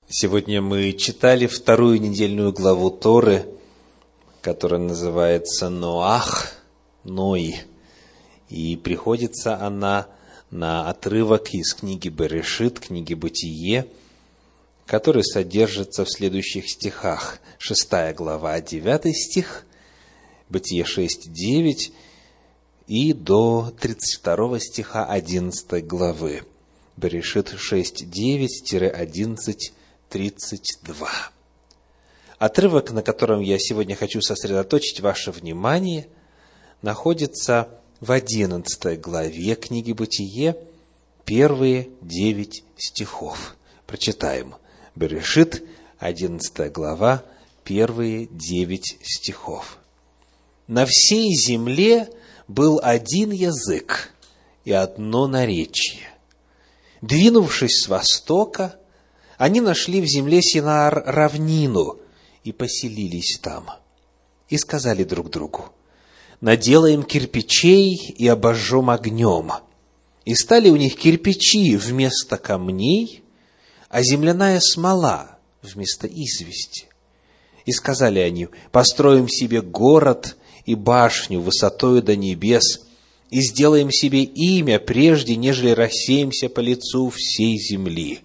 Сегодня мы читали вторую недельную главу Торы, которая называется Ноах, Ной. И приходится она на отрывок из книги Берешит, книги Бытие, который содержится в следующих стихах. 6 глава, 9 стих, Бытие 6, 9 и до 32 стиха 11 главы. Берешит 6, 9-11, 32. Отрывок, на котором я сегодня хочу сосредоточить ваше внимание, находится в 11 главе книги Бытие, первые 9 стихов. Прочитаем. Берешит, 11 глава, первые 9 стихов. «На всей земле был один язык и одно наречие. Двинувшись с востока, они нашли в земле Синаар равнину и поселились там. И сказали друг другу: наделаем кирпичей и обожжем огнем. И стали у них кирпичи вместо камней, а земляная смола вместо извести. И сказали они: построим себе город и башню высотою до небес, и сделаем себе имя, прежде нежели рассеемся по лицу всей земли.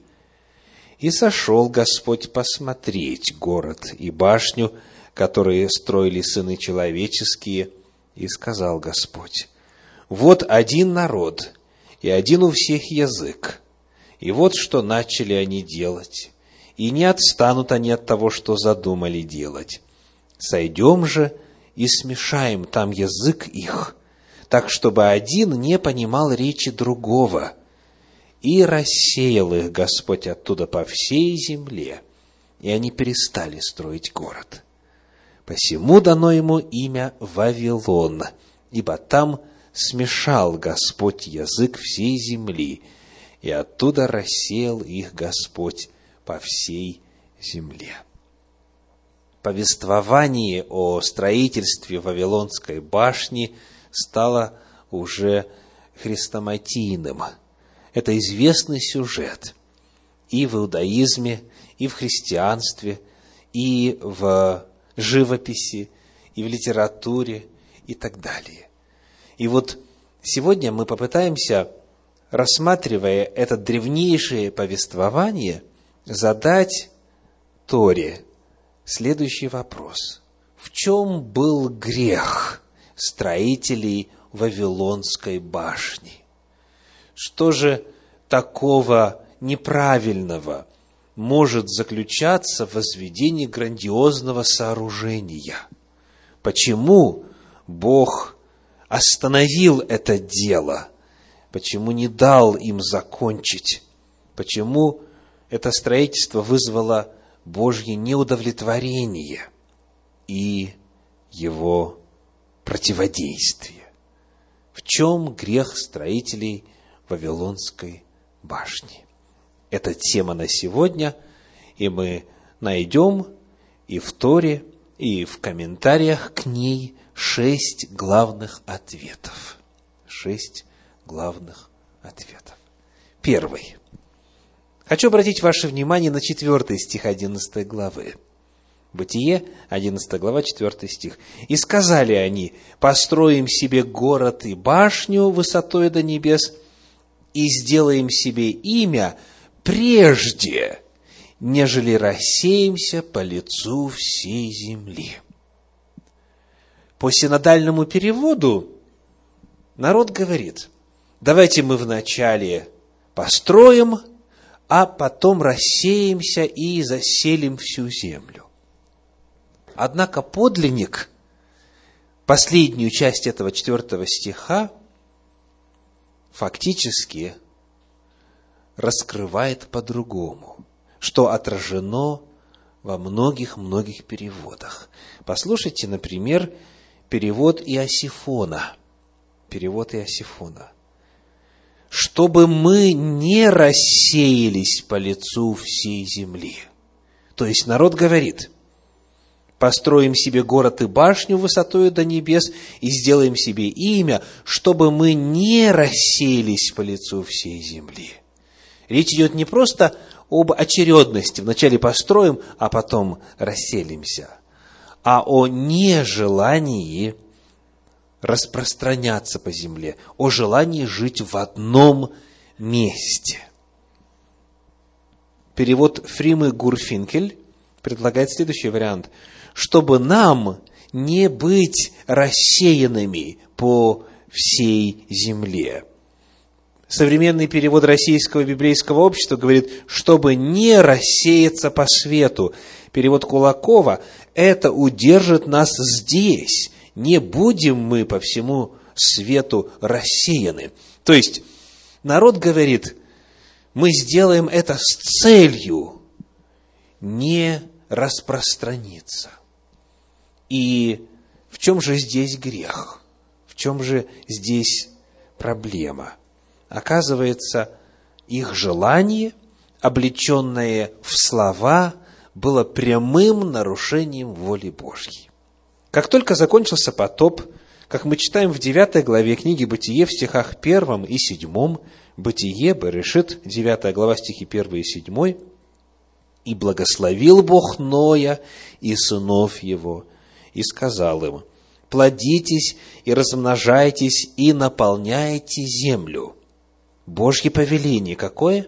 И сошел Господь посмотреть город и башню, которые строили сыны человеческие, и сказал Господь: вот один народ, и один у всех язык, и вот что начали они делать, и не отстанут они от того, что задумали делать. Сойдем же и смешаем там язык их, так, чтобы один не понимал речи другого. И рассеял их Господь оттуда по всей земле, и они перестали строить город. Посему дано ему имя Вавилон, ибо там смешал Господь язык всей земли, и оттуда рассеял их Господь по всей земле». Повествование о строительстве Вавилонской башни стало уже хрестоматийным. Это известный сюжет и в иудаизме, и в христианстве, и в живописи, и в литературе, и так далее. И вот сегодня мы попытаемся, рассматривая это древнейшее повествование, задать Торе следующий вопрос: в чем был грех строителей Вавилонской башни? Что же такого неправильного может заключаться в возведении грандиозного сооружения? Почему Бог остановил это дело? Почему не дал им закончить? Почему это строительство вызвало Божье неудовлетворение и его противодействие? В чем грех строителей Вавилонской башни? Это тема на сегодня, и мы найдем и в Торе, и в комментариях к ней 6 главных ответов. 6 главных ответов. Первый. Хочу обратить ваше внимание на 4 стих 11 главы. Бытие, 11 глава, 4 стих. «И сказали они: построим себе город и башню высотой до небес, и сделаем себе имя, прежде нежели рассеемся по лицу всей земли». По синодальному переводу народ говорит: давайте мы вначале построим, а потом рассеемся и заселим всю землю. Однако подлинник, последнюю часть этого 4 стиха, фактически раскрывает по-другому, что отражено во многих-многих переводах. Послушайте, например, перевод Иосифона. Перевод Иосифона. «Чтобы мы не рассеялись по лицу всей земли». То есть народ говорит: построим себе город и башню высотою до небес и сделаем себе имя, чтобы мы не рассеялись по лицу всей земли. Речь идет не просто об очередности. Вначале построим, а потом расселимся. А о нежелании распространяться по земле, о желании жить в одном месте. Перевод Фримы Гурфинкель предлагает следующий вариант. Чтобы нам не быть рассеянными по всей земле. Современный перевод Российского библейского общества говорит, чтобы не рассеяться по свету. Перевод Кулакова, это удержит нас здесь. Не будем мы по всему свету рассеяны. То есть, народ говорит, мы сделаем это с целью не распространиться. И в чем же здесь грех? В чем же здесь проблема? Оказывается, их желание, облеченное в слова, было прямым нарушением воли Божьей. Как только закончился потоп, как мы читаем в 9 главе книги «Бытие» в стихах 1 и 7, «Бытие», Берешит, 9 глава, стихи 1 и 7, «И благословил Бог Ноя и сынов его, и сказал им, плодитесь и размножайтесь, и наполняйте землю». Божье повеление какое?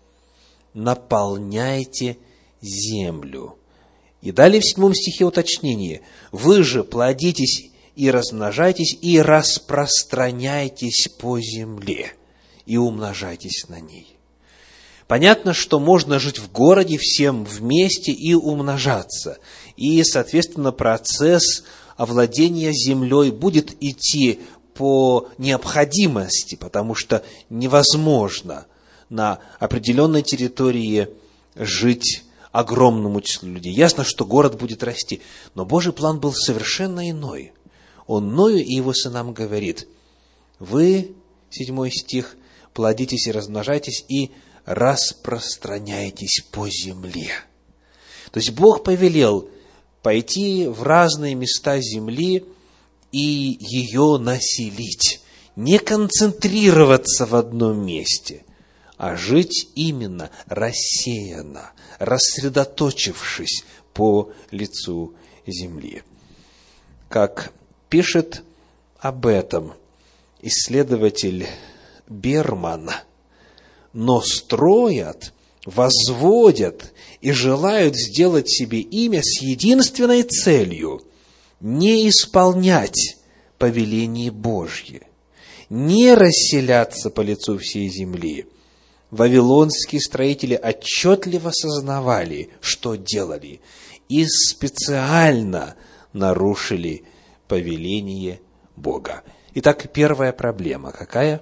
Наполняйте землю. И далее в 7 стихе уточнение. Вы же плодитесь и размножайтесь, и распространяйтесь по земле, и умножайтесь на ней. Понятно, что можно жить в городе всем вместе и умножаться. И, соответственно, процесс овладения землей будет идти по необходимости, потому что невозможно на определенной территории жить огромному числу людей. Ясно, что город будет расти, но Божий план был совершенно иной. Он Ною и его сынам говорит, вы, 7 стих, плодитесь и размножайтесь, и распространяйтесь по земле. То есть Бог повелел пойти в разные места земли и ее населить, не концентрироваться в одном месте, а жить именно рассеянно, рассредоточившись по лицу земли. Как пишет об этом исследователь Берман, но строят, возводят и желают сделать себе имя с единственной целью – не исполнять повеление Божье, не расселяться по лицу всей земли. Вавилонские строители отчетливо сознавали, что делали, и специально нарушили повеление Бога. Итак, первая проблема какая?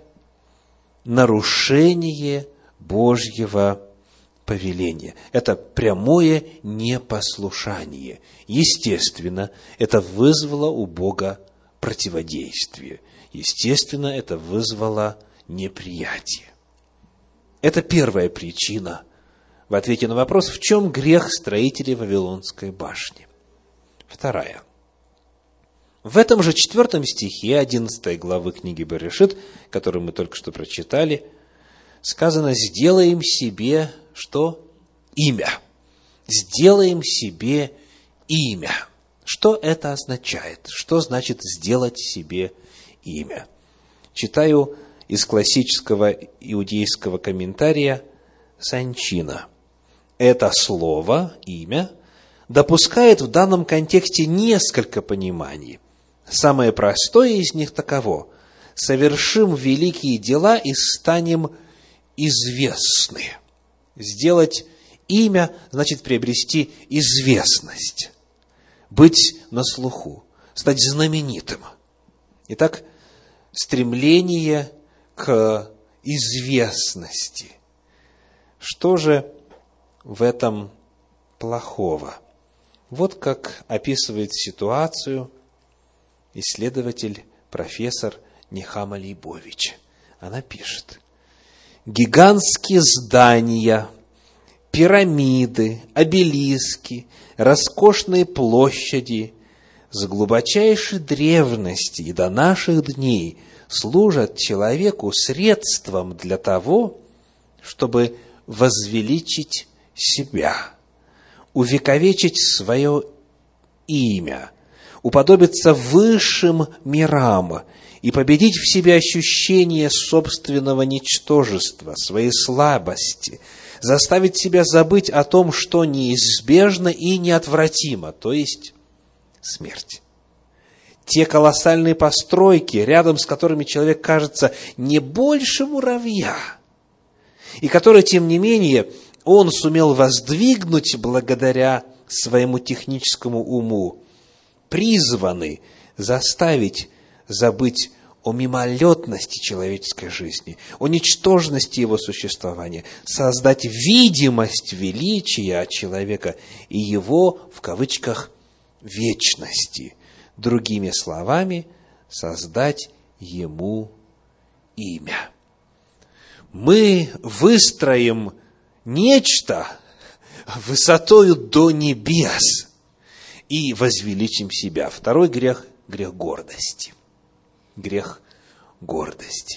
Нарушение Божьего повеления. Это прямое непослушание. Естественно, это вызвало у Бога противодействие. Естественно, это вызвало неприятие. Это первая причина в ответе на вопрос, в чем грех строителей Вавилонской башни. Вторая. В этом же 4 стихе 11 главы книги Берешит, которую мы только что прочитали, сказано, сделаем себе, что? Имя. Сделаем себе имя. Что это означает? Что значит сделать себе имя? Читаю из классического иудейского комментария Санчина. Это слово, имя, допускает в данном контексте несколько пониманий. Самое простое из них таково: совершим великие дела и станем известны. Сделать имя значит приобрести известность, быть на слуху, стать знаменитым. Итак, стремление к известности. Что же в этом плохого? Вот как описывает ситуацию исследователь, профессор Нехама Лейбович. Она пишет: гигантские здания, пирамиды, обелиски, роскошные площади с глубочайшей древности и до наших дней служат человеку средством для того, чтобы возвеличить себя, увековечить свое имя, уподобиться высшим мирам и победить в себе ощущение собственного ничтожества, своей слабости, заставить себя забыть о том, что неизбежно и неотвратимо, то есть смерть. Те колоссальные постройки, рядом с которыми человек кажется не больше муравья, и которые, тем не менее, он сумел воздвигнуть благодаря своему техническому уму, призваны заставить забыть о мимолетности человеческой жизни, о ничтожности его существования, создать видимость величия человека и его, в кавычках, вечности. Другими словами, создать ему имя. Мы выстроим нечто высотою до небес и возвеличим себя. Второй грех – грех гордости. Грех гордости.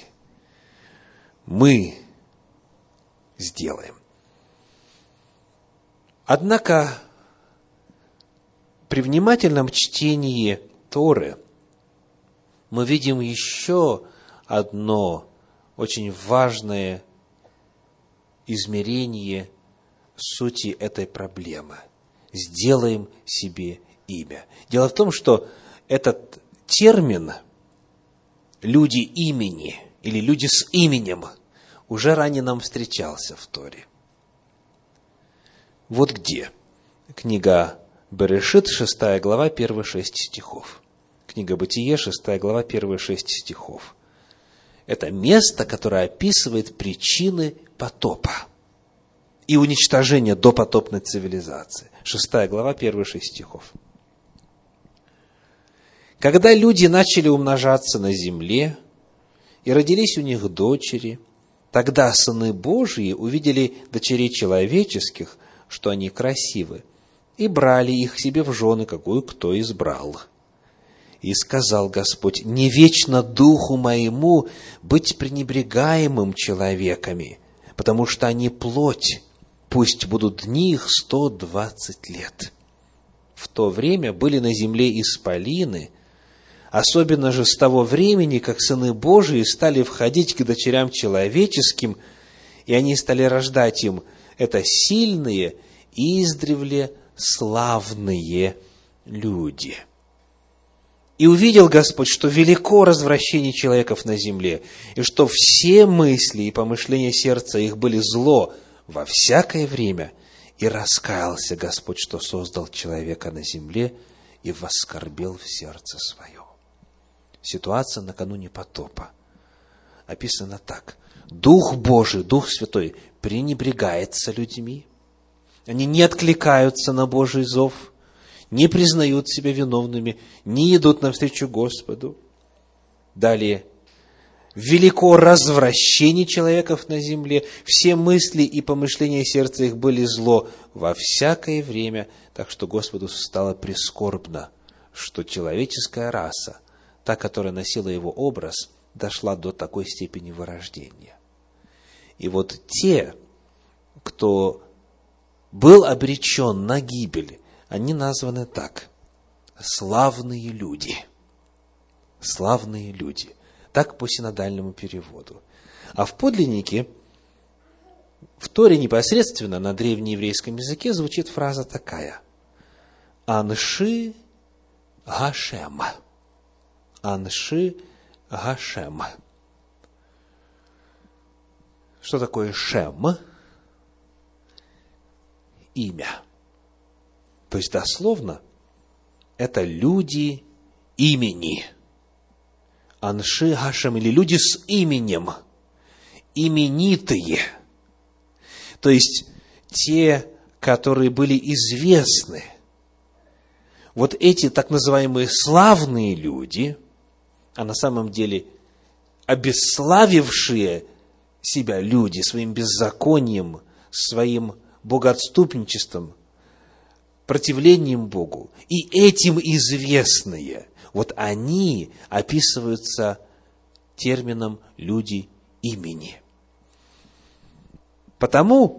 Мы сделаем. Однако, при внимательном чтении Торы мы видим еще одно очень важное измерение сути этой проблемы. Сделаем себе имя. Дело в том, что этот термин «люди имени» или «люди с именем» уже ранее нам встречался в Торе. Вот где. Книга Берешит, 6 глава, первые 6 стихов. Книга Бытие, 6 глава, первые 6 стихов. Это место, которое описывает причины потопа и уничтожения допотопной цивилизации. 6 глава, первые 6 стихов. Когда люди начали умножаться на земле, и родились у них дочери, тогда сыны Божьи увидели дочерей человеческих, что они красивы, и брали их себе в жены, какую кто избрал. И сказал Господь: не вечно духу моему быть пренебрегаемым человеками, потому что они плоть, пусть будут дни их 120 лет. В то время были на земле исполины, особенно же с того времени, как сыны Божии стали входить к дочерям человеческим, и они стали рождать им это сильные и издревле славные люди. И увидел Господь, что велико развращение человеков на земле, и что все мысли и помышления сердца их были зло во всякое время, и раскаялся Господь, что создал человека на земле, и воскорбел в сердце своем. Ситуация накануне потопа описана так. Дух Божий, Дух Святой пренебрегается людьми, они не откликаются на Божий зов, не признают себя виновными, не идут навстречу Господу. Далее. Велико развращение человеков на земле, все мысли и помышления сердца их были зло во всякое время, так что Господу стало прискорбно, что человеческая раса, та, которая носила его образ, дошла до такой степени вырождения. И вот те, кто был обречен на гибель, они названы так: славные люди. Славные люди. Так по синодальному переводу. А в подлиннике, в Торе непосредственно на древнееврейском языке звучит фраза такая: Анши Гашем. Анши Гашем. Что такое Шем? Имя. То есть, дословно, это люди имени. Анши Гашем, или люди с именем. Именитые. То есть, те, которые были известны. Вот эти так называемые славные люди, а на самом деле обесславившие себя люди своим беззаконием, своим богоотступничеством, противлением Богу, и этим известные, вот они описываются термином «люди имени». Потому,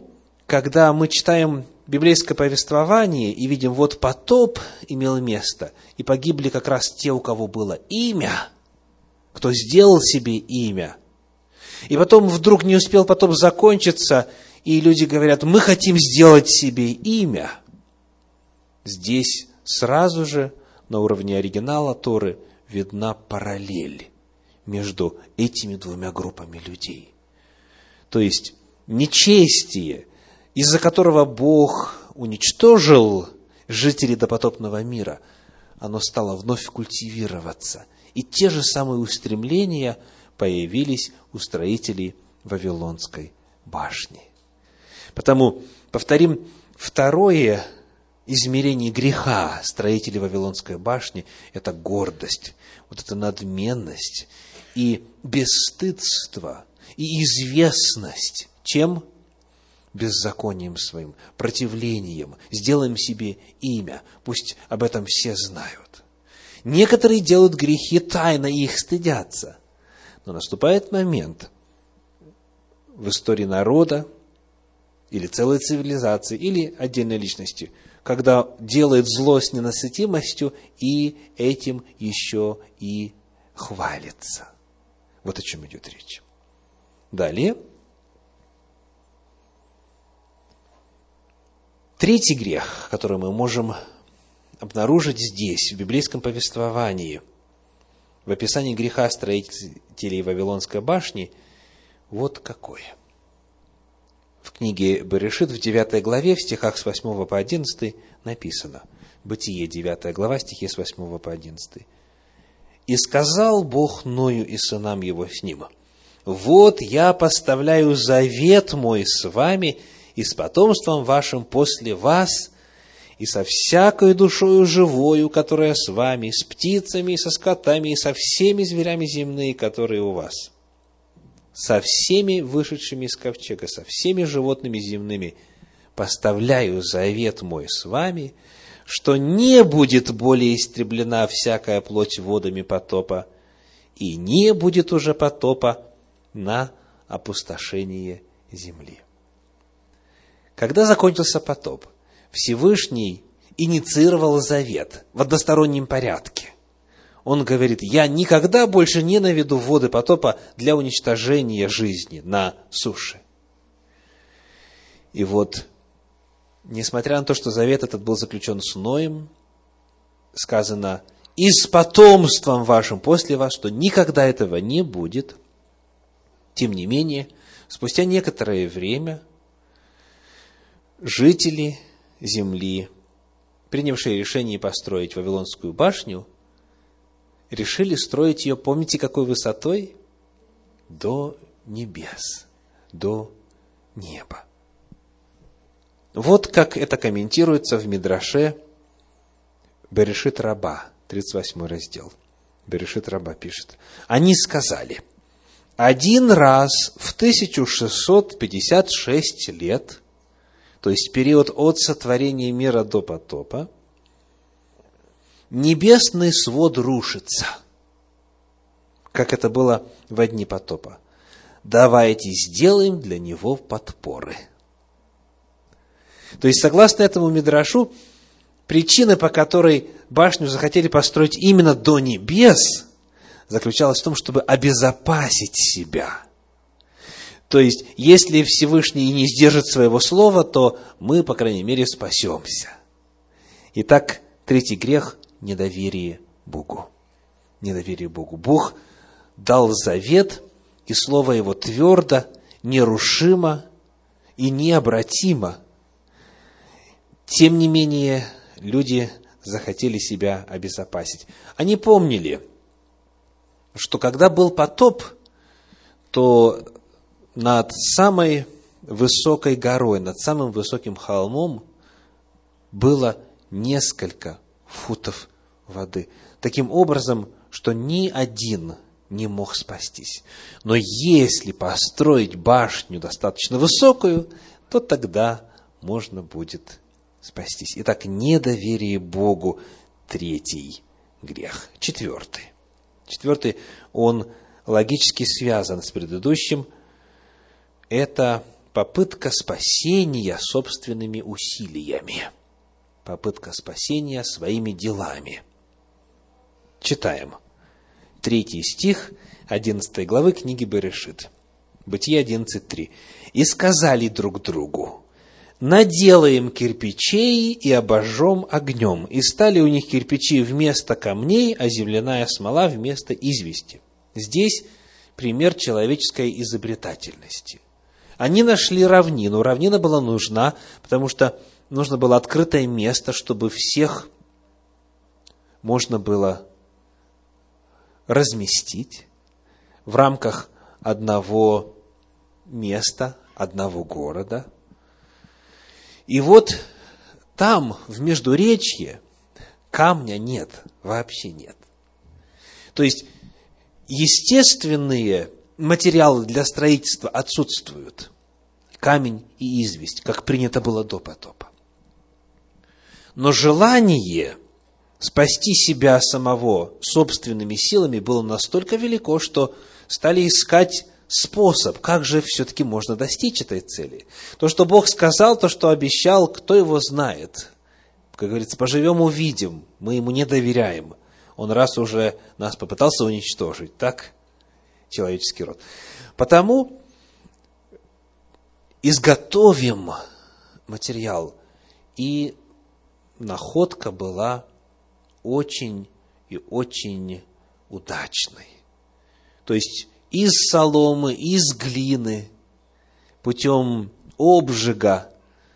когда мы читаем библейское повествование и видим, вот потоп имел место, и погибли как раз те, у кого было имя, кто сделал себе имя. И потом вдруг не успел потоп закончиться, и люди говорят, мы хотим сделать себе имя. Здесь сразу же на уровне оригинала Торы видна параллель между этими двумя группами людей. То есть нечестие, из-за которого Бог уничтожил жителей допотопного мира, оно стало вновь культивироваться. И те же самые устремления появились у строителей Вавилонской башни. Потому, повторим, второе измерение греха строителей Вавилонской башни – это гордость, вот эта надменность и бесстыдство, и известность. Чем? Беззаконием своим, противлением. Сделаем себе имя, пусть об этом все знают. Некоторые делают грехи тайно, и их стыдятся. Но наступает момент в истории народа, или целой цивилизации, или отдельной личности, когда делает зло с ненасытимостью, и этим еще и хвалится. Вот о чем идет речь. Далее. Третий грех, который мы можем обнаружить здесь, в библейском повествовании, в описании греха строителей Вавилонской башни, вот какой. В книге Берешит, в 9 главе, в стихах с 8 по 11 написано, Бытие, 9 глава, стихи с 8 по 11. «И сказал Бог Ною и сынам его с ним, вот я поставляю завет мой с вами и с потомством вашим после вас, и со всякой душою живою, которая с вами, с птицами, и со скотами, и со всеми зверями земные, которые у вас, со всеми вышедшими из ковчега, со всеми животными земными, поставляю завет мой с вами, что не будет более истреблена всякая плоть водами потопа, и не будет уже потопа на опустошение земли». Когда закончился потоп, Всевышний инициировал завет в одностороннем порядке. Он говорит, я никогда больше не наведу воды потопа для уничтожения жизни на суше. И вот, несмотря на то, что завет этот был заключен с Ноем, сказано, и с потомством вашим после вас, что никогда этого не будет. Тем не менее, спустя некоторое время жители земли, принявшие решение построить Вавилонскую башню, решили строить ее, помните, какой высотой? До небес, до неба. Вот как это комментируется в Мидраше Берешит Раба, 38 раздел. Берешит Раба пишет. Они сказали, один раз в 1656 лет, то есть период от сотворения мира до потопа, небесный свод рушится, как это было во дни потопа. Давайте сделаем для него подпоры. То есть, согласно этому мидрашу, причина, по которой башню захотели построить именно до небес, заключалась в том, чтобы обезопасить себя. То есть, если Всевышний не сдержит своего слова, то мы, по крайней мере, спасемся. Итак, третий грех – недоверие Богу. Недоверие Богу. Бог дал завет, и слово Его твердо, нерушимо и необратимо. Тем не менее, люди захотели себя обезопасить. Они помнили, что когда был потоп, то над самой высокой горой, над самым высоким холмом было несколько футов воды. Таким образом, что ни один не мог спастись. Но если построить башню достаточно высокую, то тогда можно будет спастись. Итак, недоверие Богу – третий грех. Четвертый, он логически связан с предыдущим. Это попытка спасения собственными усилиями. Попытка спасения своими делами. Читаем. 3 стих 11 главы книги Берешит. Бытие 11:3. «И сказали друг другу: наделаем кирпичей и обожжем огнем. И стали у них кирпичи вместо камней, а земляная смола вместо извести». Здесь пример человеческой изобретательности. Они нашли равнину. Равнина была нужна, потому что нужно было открытое место, чтобы всех можно было разместить в рамках одного места, одного города. И вот там, в Междуречье, камня нет, вообще нет. То есть, естественные материалы для строительства отсутствуют. Камень и известь, как принято было до потопа. Но желание спасти себя самого собственными силами было настолько велико, что стали искать способ, как же все-таки можно достичь этой цели. То, что Бог сказал, то, что обещал, кто его знает. Как говорится, поживем, увидим, мы ему не доверяем. Он раз уже нас попытался уничтожить, так? Человеческий род. Потому изготовим материал. И находка была очень и очень удачной. То есть, из соломы, из глины, путем обжига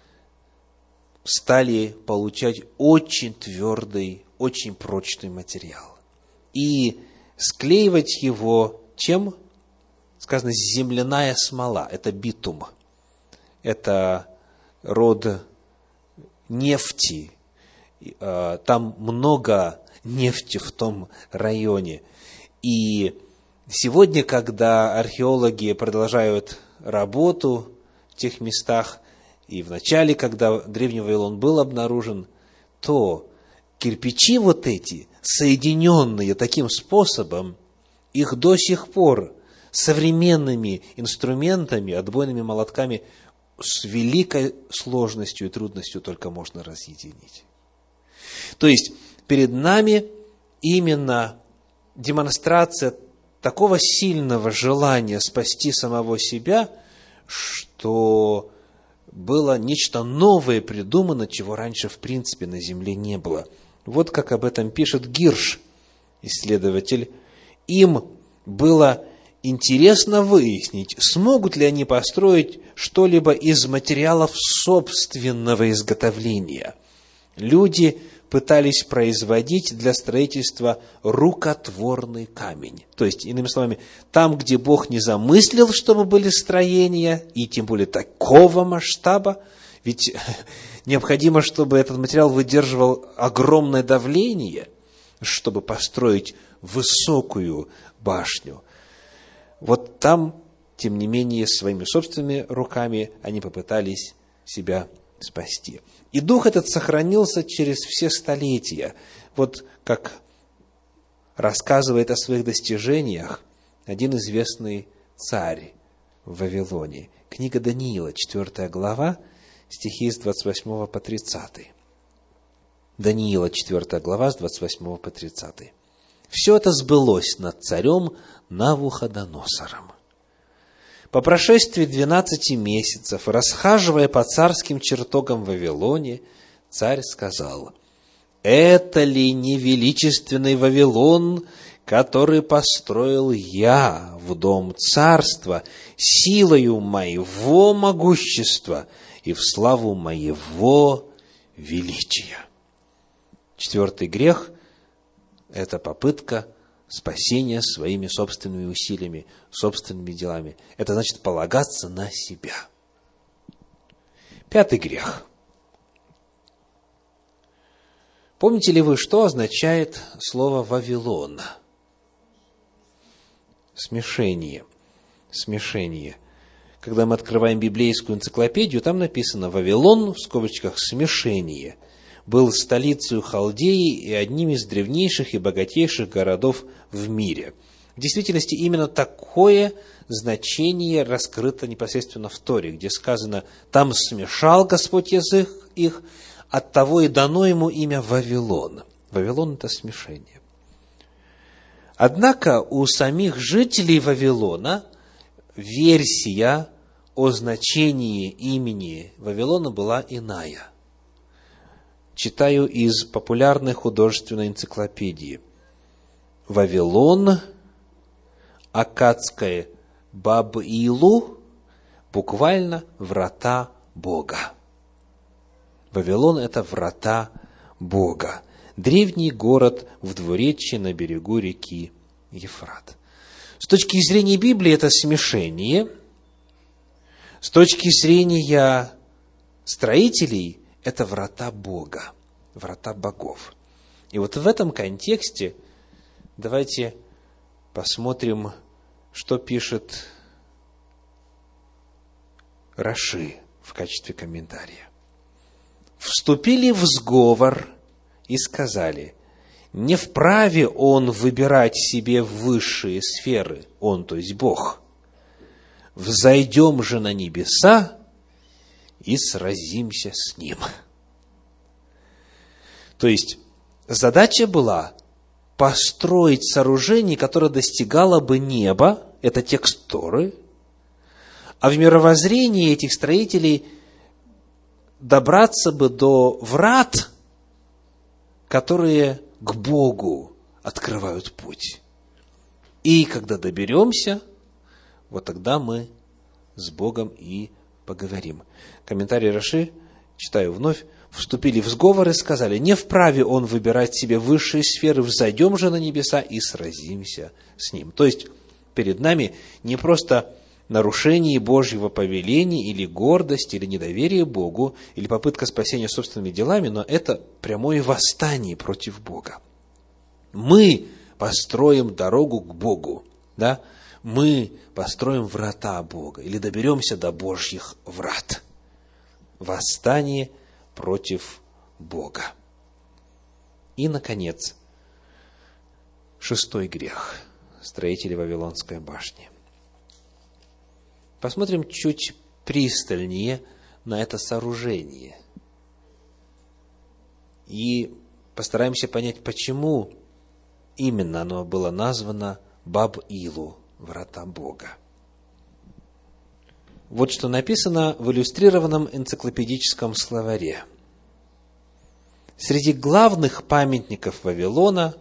стали получать очень твердый, очень прочный материал. И склеивать его чем? Сказано, земляная смола. Это битум. Это род нефти. Там много нефти в том районе. И сегодня, когда археологи продолжают работу в тех местах, и в начале, когда Древний Вавилон был обнаружен, то кирпичи вот эти, соединенные таким способом, их до сих пор современными инструментами, отбойными молотками, с великой сложностью и трудностью только можно разъединить. То есть, перед нами именно демонстрация такого сильного желания спасти самого себя, что было нечто новое придумано, чего раньше в принципе на земле не было. Вот как об этом пишет Гирш, исследователь. Им было интересно выяснить, смогут ли они построить что-либо из материалов собственного изготовления. Люди пытались производить для строительства рукотворный камень. То есть, иными словами, там, где Бог не замыслил, чтобы были строения, и тем более такого масштаба, ведь необходимо, чтобы этот материал выдерживал огромное давление, чтобы построить высокую башню. Вот там, тем не менее, своими собственными руками они попытались себя спасти. И дух этот сохранился через все столетия. Вот как рассказывает о своих достижениях один известный царь в Вавилоне. Книга Даниила, 4 глава, стихи с 28 по 30. Даниила, 4 глава, с 28 по 30. Все это сбылось над царем Навуходоносором. По прошествии 12 месяцев, расхаживая по царским чертогам в Вавилоне, царь сказал: «Это ли не величественный Вавилон, который построил я в дом царства силою моего могущества и в славу моего величия?» 4 грех – это попытка спасения своими собственными усилиями, собственными делами. Это значит полагаться на себя. 5 грех. Помните ли вы, что означает слово «Вавилон»? Смешение. Смешение. Когда мы открываем библейскую энциклопедию, там написано «Вавилон», в скобочках «смешение», был столицей Халдеи и одним из древнейших и богатейших городов в мире. действительности именно такое значение раскрыто непосредственно в Торе, где сказано: «Там смешал Господь язык их, оттого и дано ему имя Вавилон». Вавилон – это смешение. Однако у самих жителей Вавилона версия о значении имени Вавилона была иная. Читаю из популярной художественной энциклопедии. Вавилон, аккадское Баб-Илу, буквально врата Бога. Вавилон – это врата Бога. Древний город в двуречье на берегу реки Ефрат. С точки зрения Библии это смешение. С точки зрения строителей это врата Бога, врата богов. И вот в этом контексте давайте посмотрим, что пишет Раши в качестве комментария. «Вступили в сговор и сказали: не вправе он выбирать себе высшие сферы, он, то есть Бог. Взойдем же на небеса и сразимся с ним». То есть, задача была построить сооружение, которое достигало бы неба, это текст Торы, а в мировоззрении этих строителей добраться бы до врат, которые к Богу открывают путь. И когда доберемся, вот тогда мы с Богом и поговорим. Комментарий Раши, читаю вновь. «Вступили в сговор и сказали: не вправе он выбирать себе высшие сферы, взойдем же на небеса и сразимся с ним». То есть, перед нами не просто нарушение Божьего повеления, или гордость, или недоверие Богу, или попытка спасения собственными делами, но это прямое восстание против Бога. Мы построим дорогу к Богу, да? Мы построим врата Бога, или доберемся до Божьих врат. Восстание против Бога. И, наконец, 6-й грех строителей Вавилонской башни. Посмотрим чуть пристальнее на это сооружение. И постараемся понять, почему именно оно было названо Баб-Илу, врата Бога. Вот что написано в иллюстрированном энциклопедическом словаре. Среди главных памятников Вавилона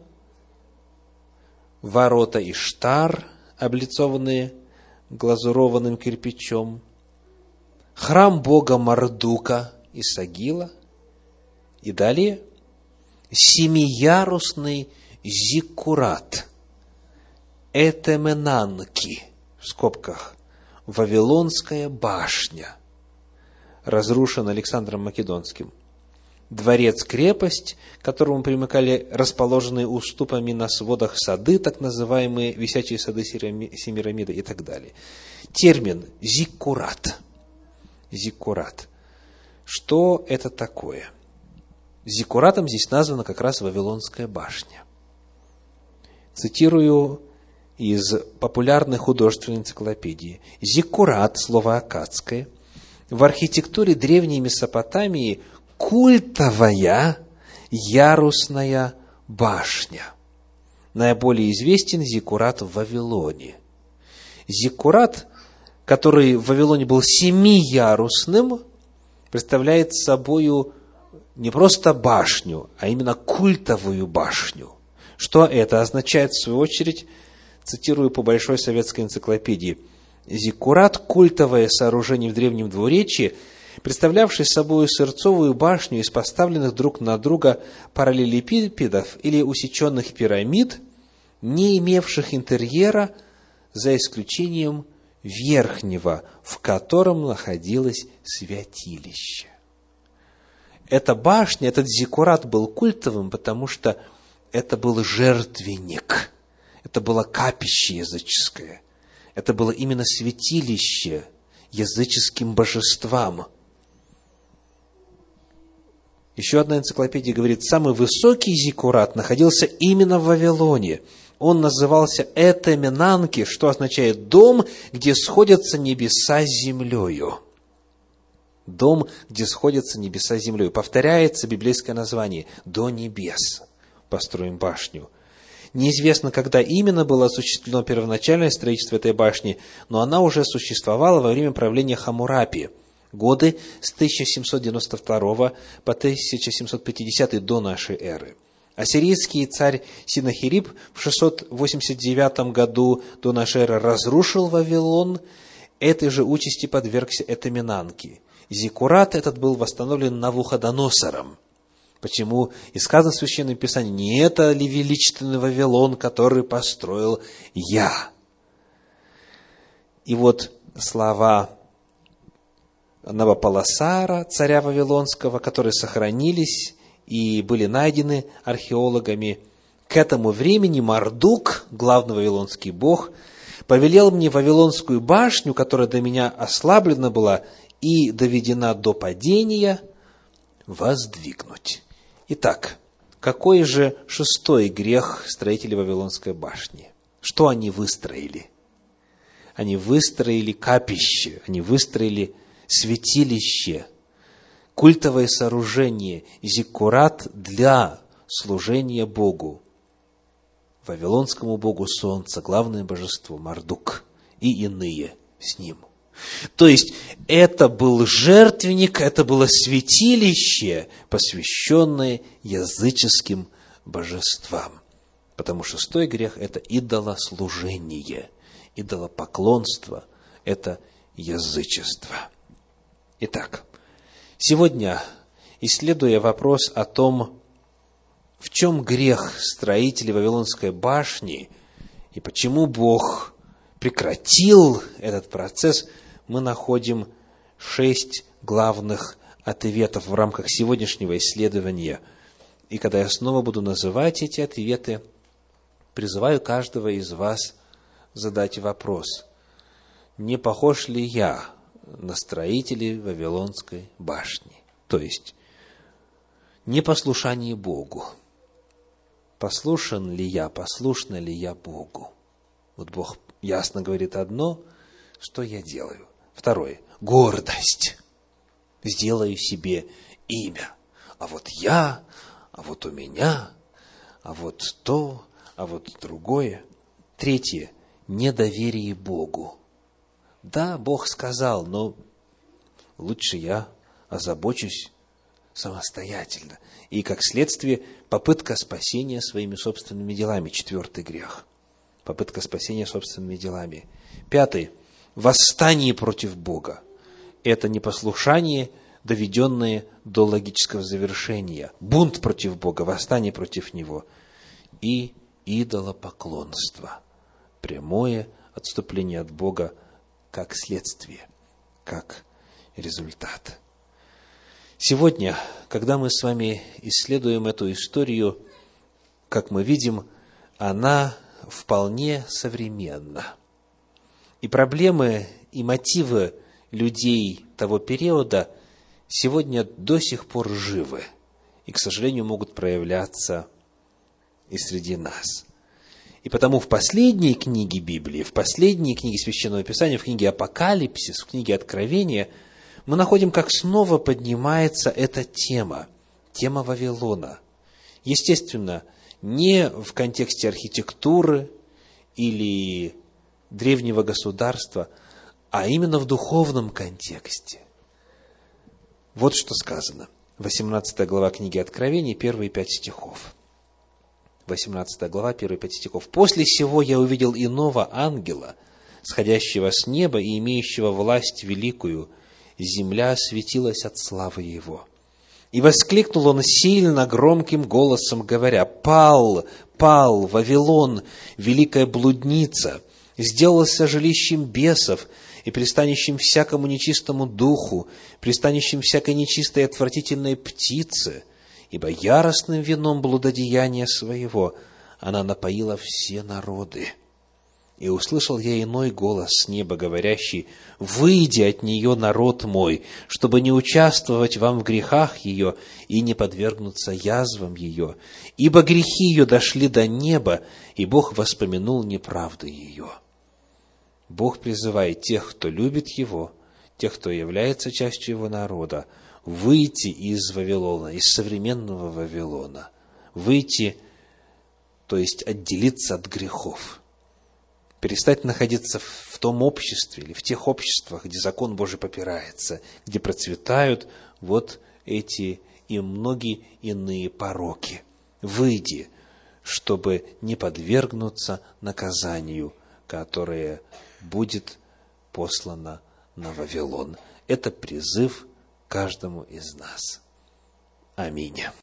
ворота Иштар, облицованные глазурованным кирпичом, храм бога Мардука из Сагила, и далее семиярусный зиккурат Этеменанки, в скобках, Вавилонская башня, разрушен Александром Македонским. Дворец-крепость, к которому примыкали расположенные уступами на сводах сады, так называемые висячие сады Семирамиды и так далее. Термин «зиккурат». Зиккурат. Что это такое? Зиккуратом здесь названа как раз Вавилонская башня. Цитирую из популярной художественной энциклопедии. Зиккурат, слово аккадское, в архитектуре древней Месопотамии культовая ярусная башня. Наиболее известен зиккурат в Вавилоне. Зиккурат, который в Вавилоне был семиярусным, представляет собою не просто башню, а именно культовую башню. Что это означает, в свою очередь, цитирую по Большой советской энциклопедии. Зиккурат – культовое сооружение в Древнем Двуречье, представлявшее собой сырцовую башню из поставленных друг на друга параллелепипедов или усеченных пирамид, не имевших интерьера, за исключением верхнего, в котором находилось святилище. Эта башня, этот зиккурат был культовым, потому что это был жертвенник, это было капище языческое, это было именно святилище языческим божествам. Еще одна энциклопедия говорит, самый высокий зиккурат находился именно в Вавилоне. он назывался Этеминанки, что означает «дом, где сходятся небеса с землею». Дом, где сходятся небеса с землей. Повторяется библейское название «До небес построим башню». Неизвестно, когда именно было осуществлено первоначальное строительство этой башни, но она уже существовала во время правления Хаммурапи. Годы с 1792 по 1750 до нашей эры. Ассирийский царь Синахирип в 689 году до нашей эры разрушил Вавилон, этой же участи подвергся Этеминанки. Зиккурат этот был восстановлен Навуходоносором. Почему и сказано в Священном Писании: «Не это ли величественный Вавилон, который построил я?» И вот слова Навополосара, царя Вавилонского, которые сохранились и были найдены археологами. К этому времени Мардук, главный вавилонский бог, повелел мне Вавилонскую башню, которая до меня ослаблена была и доведена до падения, воздвигнуть. Итак, какой же шестой грех строителей Вавилонской башни? Что они выстроили? Они выстроили капище, они выстроили святилище, культовое сооружение, зиккурат для служения Богу, вавилонскому богу солнца, главное божество Мардук и иные с ним. То есть, это был жертвенник, это было святилище, посвященное языческим божествам. Потому что шестой грех – это идолослужение, идолопоклонство, это язычество. Итак, сегодня, исследуя вопрос о том, в чем грех строителей Вавилонской башни и почему Бог прекратил этот процесс, мы находим 6 главных ответов в рамках сегодняшнего исследования. И когда я снова буду называть эти ответы, призываю каждого из вас задать вопрос: не похож ли я на строителей Вавилонской башни? То есть, непослушание Богу. Послушна ли я Богу? Вот Бог ясно говорит одно, что я делаю. Второе, гордость. Сделаю себе имя. А вот я, а вот у меня, а вот то, а вот другое. Третье, недоверие Богу. Да, Бог сказал, но лучше я озабочусь самостоятельно. И, как следствие, попытка спасения своими собственными делами. 4-й грех. Попытка спасения собственными делами. 5-й. Восстание против Бога. Это непослушание, доведенное до логического завершения. Бунт против Бога, восстание против Него. И идолопоклонство. Прямое отступление от Бога как следствие, как результат. Сегодня, когда мы с вами исследуем эту историю, как мы видим, она вполне современна. И проблемы и мотивы людей того периода сегодня до сих пор живы и, к сожалению, могут проявляться и среди нас. И потому в последней книге Библии, в последней книге Священного Писания, в книге Апокалипсис, в книге Откровения, мы находим, как снова поднимается эта тема, тема Вавилона. Естественно, не в контексте архитектуры или древнего государства, а именно в духовном контексте. Вот что сказано. 18 глава книги Откровений, первые 5 стихов. 18 глава, первые 5 стихов. «После сего я увидел иного ангела, сходящего с неба и имеющего власть великую. Земля осветилась от славы его. И воскликнул он сильно громким голосом, говоря: «Пал, пал, Вавилон, великая блудница, сделался жилищем бесов и пристанищем всякому нечистому духу, пристанищем всякой нечистой и отвратительной птицы, ибо яростным вином блудодеяния своего она напоила все народы». И услышал я иной голос с неба, говорящий: «Выйди от нее, народ мой, чтобы не участвовать вам в грехах ее и не подвергнуться язвам ее, ибо грехи ее дошли до неба, и Бог воспомянул неправды ее». Бог призывает тех, кто любит Его, тех, кто является частью Его народа, выйти из Вавилона, из современного Вавилона. Выйти, то есть отделиться от грехов. Перестать находиться в том обществе или в тех обществах, где закон Божий попирается, где процветают вот эти и многие иные пороки. Выйди, чтобы не подвергнуться наказанию, которое будет послано на Вавилон. Это призыв каждому из нас. Аминь.